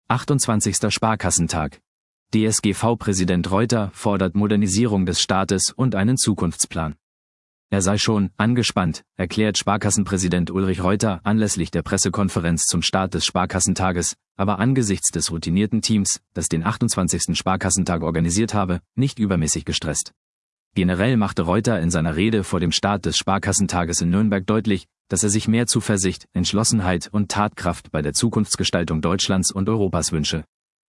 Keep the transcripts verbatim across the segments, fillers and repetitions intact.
achtundzwanzigster Sparkassentag. D S G V-Präsident Reuter fordert Modernisierung des Staates und einen Zukunftsplan. Er sei schon angespannt, erklärt Sparkassenpräsident Ulrich Reuter anlässlich der Pressekonferenz zum Start des Sparkassentages, aber angesichts des routinierten Teams, das den achtundzwanzigsten Sparkassentag organisiert habe, nicht übermäßig gestresst. Generell machte Reuter in seiner Rede vor dem Start des Sparkassentages in Nürnberg deutlich, dass er sich mehr Zuversicht, Entschlossenheit und Tatkraft bei der Zukunftsgestaltung Deutschlands und Europas wünsche.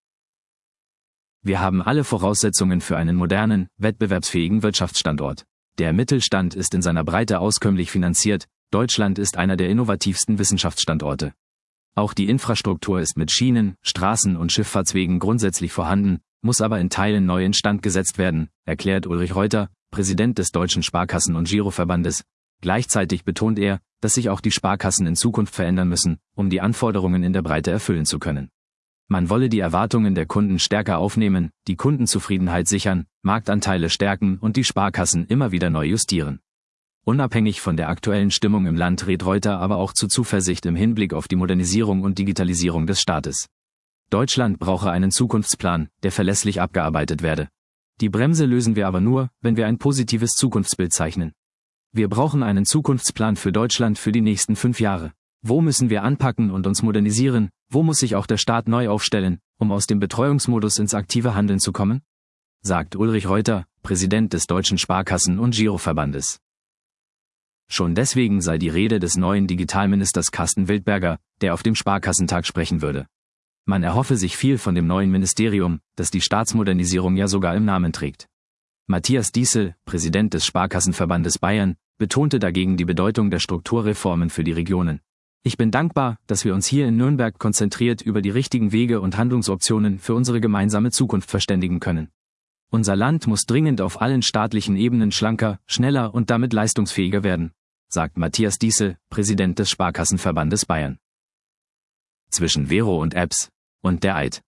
Wir haben alle Voraussetzungen für einen modernen, wettbewerbsfähigen Wirtschaftsstandort. Der Mittelstand ist in seiner Breite auskömmlich finanziert, Deutschland ist einer der innovativsten Wissenschaftsstandorte. Auch die Infrastruktur ist mit Schienen, Straßen und Schifffahrtswegen grundsätzlich vorhanden, muss aber in Teilen neu instand gesetzt werden, erklärt Ulrich Reuter, Präsident des Deutschen Sparkassen- und Giroverbandes. Gleichzeitig betont er, dass sich auch die Sparkassen in Zukunft verändern müssen, um die Anforderungen in der Breite erfüllen zu können. Man wolle die Erwartungen der Kunden stärker aufnehmen, die Kundenzufriedenheit sichern, Marktanteile stärken und die Sparkassen immer wieder neu justieren. Unabhängig von der aktuellen Stimmung im Land rät Reuter aber auch zu Zuversicht im Hinblick auf die Modernisierung und Digitalisierung des Staates. Deutschland brauche einen Zukunftsplan, der verlässlich abgearbeitet werde. Die Bremse lösen wir aber nur, wenn wir ein positives Zukunftsbild zeichnen. Wir brauchen einen Zukunftsplan für Deutschland für die nächsten fünf Jahre. Wo müssen wir anpacken und uns modernisieren? Wo muss sich auch der Staat neu aufstellen, um aus dem Betreuungsmodus ins aktive Handeln zu kommen? Sagt Ulrich Reuter, Präsident des Deutschen Sparkassen- und Giroverbandes. Schon deswegen sei die Rede des neuen Digitalministers Carsten Wildberger, der auf dem Sparkassentag sprechen würde. Man erhoffe sich viel von dem neuen Ministerium, das die Staatsmodernisierung ja sogar im Namen trägt. Matthias Diesel, Präsident des Sparkassenverbandes Bayern, betonte dagegen die Bedeutung der Strukturreformen für die Regionen. Ich bin dankbar, dass wir uns hier in Nürnberg konzentriert über die richtigen Wege und Handlungsoptionen für unsere gemeinsame Zukunft verständigen können. Unser Land muss dringend auf allen staatlichen Ebenen schlanker, schneller und damit leistungsfähiger werden, sagt Matthias Diesel, Präsident des Sparkassenverbandes Bayern. Zwischen Vero und Apps und der Eid.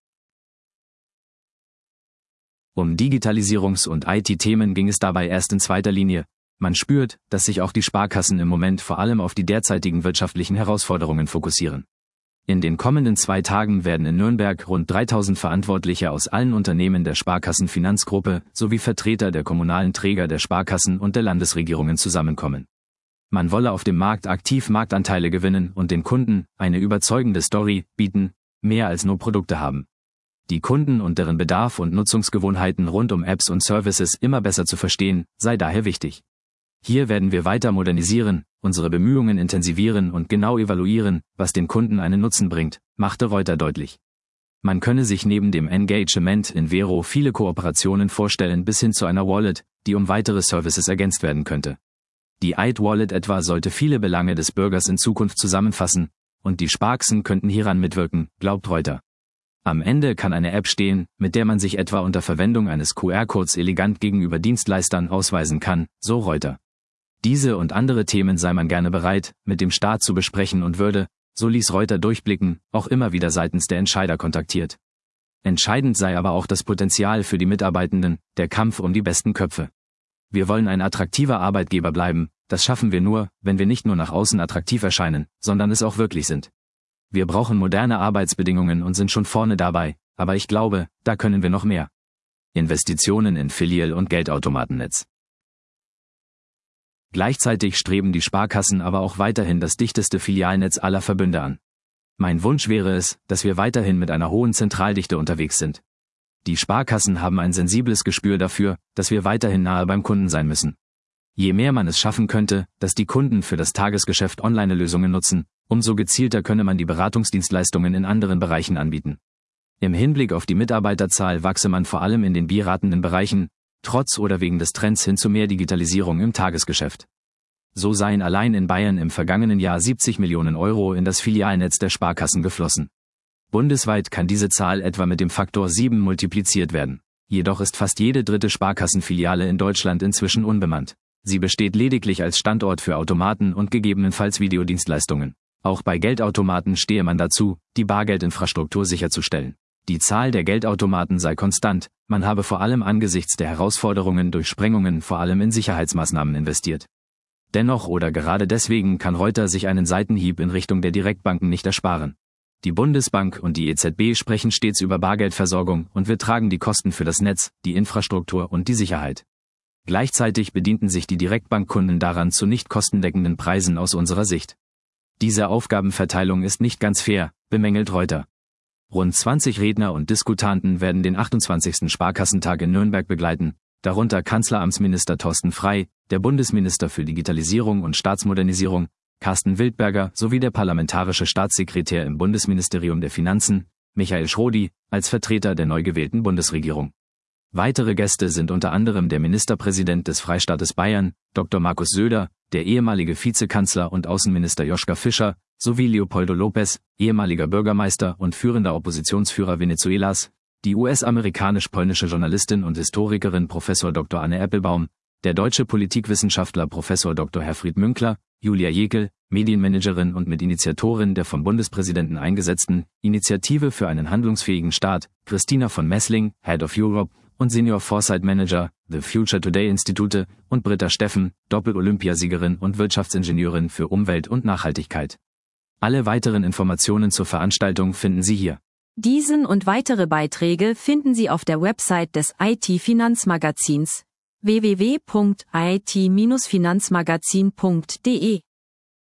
Um Digitalisierungs- und I T-Themen ging es dabei erst in zweiter Linie. Man spürt, dass sich auch die Sparkassen im Moment vor allem auf die derzeitigen wirtschaftlichen Herausforderungen fokussieren. In den kommenden zwei Tagen werden in Nürnberg rund dreitausend Verantwortliche aus allen Unternehmen der Sparkassen-Finanzgruppe sowie Vertreter der kommunalen Träger der Sparkassen und der Landesregierungen zusammenkommen. Man wolle auf dem Markt aktiv Marktanteile gewinnen und den Kunden eine überzeugende Story bieten, mehr als nur Produkte haben. Die Kunden und deren Bedarf und Nutzungsgewohnheiten rund um Apps und Services immer besser zu verstehen, sei daher wichtig. Hier werden wir weiter modernisieren, unsere Bemühungen intensivieren und genau evaluieren, was den Kunden einen Nutzen bringt, machte Reuter deutlich. Man könne sich neben dem Engagement in Vero viele Kooperationen vorstellen bis hin zu einer Wallet, die um weitere Services ergänzt werden könnte. Die Eid Wallet etwa sollte viele Belange des Bürgers in Zukunft zusammenfassen, und die Sparkassen könnten hieran mitwirken, glaubt Reuter. Am Ende kann eine App stehen, mit der man sich etwa unter Verwendung eines Q R-Codes elegant gegenüber Dienstleistern ausweisen kann, so Reuter. Diese und andere Themen sei man gerne bereit, mit dem Staat zu besprechen und würde, so ließ Reuter durchblicken, auch immer wieder seitens der Entscheider kontaktiert. Entscheidend sei aber auch das Potenzial für die Mitarbeitenden, der Kampf um die besten Köpfe. Wir wollen ein attraktiver Arbeitgeber bleiben, das schaffen wir nur, wenn wir nicht nur nach außen attraktiv erscheinen, sondern es auch wirklich sind. Wir brauchen moderne Arbeitsbedingungen und sind schon vorne dabei, aber ich glaube, da können wir noch mehr. Investitionen in Filial- und Geldautomatennetz. Gleichzeitig streben die Sparkassen aber auch weiterhin das dichteste Filialnetz aller Verbünde an. Mein Wunsch wäre es, dass wir weiterhin mit einer hohen Zentraldichte unterwegs sind. Die Sparkassen haben ein sensibles Gespür dafür, dass wir weiterhin nahe beim Kunden sein müssen. Je mehr man es schaffen könnte, dass die Kunden für das Tagesgeschäft Online-Lösungen nutzen, umso gezielter könne man die Beratungsdienstleistungen in anderen Bereichen anbieten. Im Hinblick auf die Mitarbeiterzahl wachse man vor allem in den beratenden Bereichen, trotz oder wegen des Trends hin zu mehr Digitalisierung im Tagesgeschäft. So seien allein in Bayern im vergangenen Jahr siebzig Millionen Euro in das Filialnetz der Sparkassen geflossen. Bundesweit kann diese Zahl etwa mit dem Faktor sieben multipliziert werden. Jedoch ist fast jede dritte Sparkassenfiliale in Deutschland inzwischen unbemannt. Sie besteht lediglich als Standort für Automaten und gegebenenfalls Videodienstleistungen. Auch bei Geldautomaten stehe man dazu, die Bargeldinfrastruktur sicherzustellen. Die Zahl der Geldautomaten sei konstant, man habe vor allem angesichts der Herausforderungen durch Sprengungen vor allem in Sicherheitsmaßnahmen investiert. Dennoch oder gerade deswegen kann Reuter sich einen Seitenhieb in Richtung der Direktbanken nicht ersparen. Die Bundesbank und die E Z B sprechen stets über Bargeldversorgung und wir tragen die Kosten für das Netz, die Infrastruktur und die Sicherheit. Gleichzeitig bedienten sich die Direktbankkunden daran zu nicht kostendeckenden Preisen aus unserer Sicht. Diese Aufgabenverteilung ist nicht ganz fair, bemängelt Reuter. Rund zwanzig Redner und Diskutanten werden den achtundzwanzigsten Sparkassentag in Nürnberg begleiten, darunter Kanzleramtsminister Thorsten Frey, der Bundesminister für Digitalisierung und Staatsmodernisierung, Carsten Wildberger sowie der parlamentarische Staatssekretär im Bundesministerium der Finanzen, Michael Schrodi, als Vertreter der neu gewählten Bundesregierung. Weitere Gäste sind unter anderem der Ministerpräsident des Freistaates Bayern, Doktor Markus Söder, der ehemalige Vizekanzler und Außenminister Joschka Fischer, sowie Leopoldo López, ehemaliger Bürgermeister und führender Oppositionsführer Venezuelas, die U S-amerikanisch-polnische Journalistin und Historikerin Professor Doktor Anne Appelbaum, der deutsche Politikwissenschaftler Professor Doktor Herfried Münkler, Julia Jekel, Medienmanagerin und Mitinitiatorin der vom Bundespräsidenten eingesetzten Initiative für einen handlungsfähigen Staat, Christina von Messling, Head of Europe, und Senior Foresight Manager, The Future Today Institute, und Britta Steffen, Doppel-Olympiasiegerin und Wirtschaftsingenieurin für Umwelt und Nachhaltigkeit. Alle weiteren Informationen zur Veranstaltung finden Sie hier. Diesen und weitere Beiträge finden Sie auf der Website des I T-Finanzmagazins w w w punkt i t Bindestrich finanzmagazin punkt d e.